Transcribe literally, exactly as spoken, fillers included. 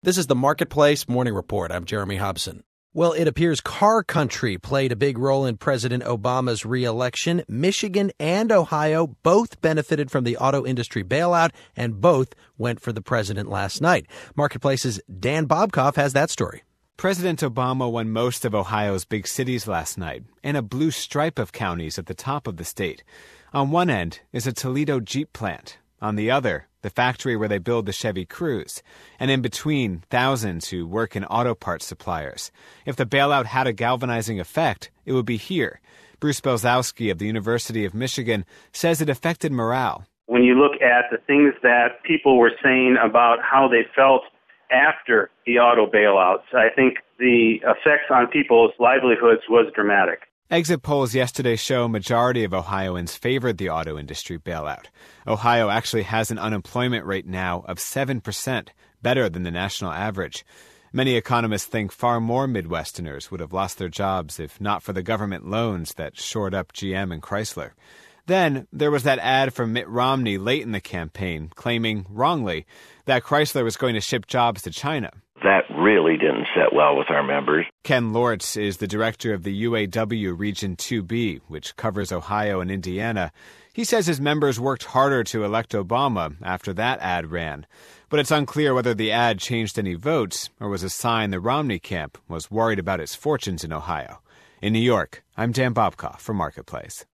This is the Marketplace Morning Report. I'm Jeremy Hobson. Well, it appears car country played a big role in President Obama's re-election. Michigan and Ohio both benefited from the auto industry bailout, and both went for the president last night. Marketplace's Dan Bobkoff has that story. President Obama won most of Ohio's big cities last night, and a blue stripe of counties at the top of the state. On one end is a Toledo Jeep plant. On the other, the factory where they build the Chevy Cruze. And in between, thousands who work in auto parts suppliers. If the bailout had a galvanizing effect, it would be here. Bruce Belzowski of the University of Michigan says it affected morale. When you look at the things that people were saying about how they felt after the auto bailouts, I think the effects on people's livelihoods was dramatic. Exit polls yesterday show a majority of Ohioans favored the auto industry bailout. Ohio actually has an unemployment rate now of seven percent, better than the national average. Many economists think far more Midwesterners would have lost their jobs if not for the government loans that shored up G M and Chrysler. Then there was that ad from Mitt Romney late in the campaign claiming, wrongly, that Chrysler was going to ship jobs to China. That really didn't sit well with our members. Ken Lortz is the director of the U A W Region two B, which covers Ohio and Indiana. He says his members worked harder to elect Obama after that ad ran. But it's unclear whether the ad changed any votes or was a sign the Romney camp was worried about its fortunes in Ohio. In New York, I'm Dan Bobkoff for Marketplace.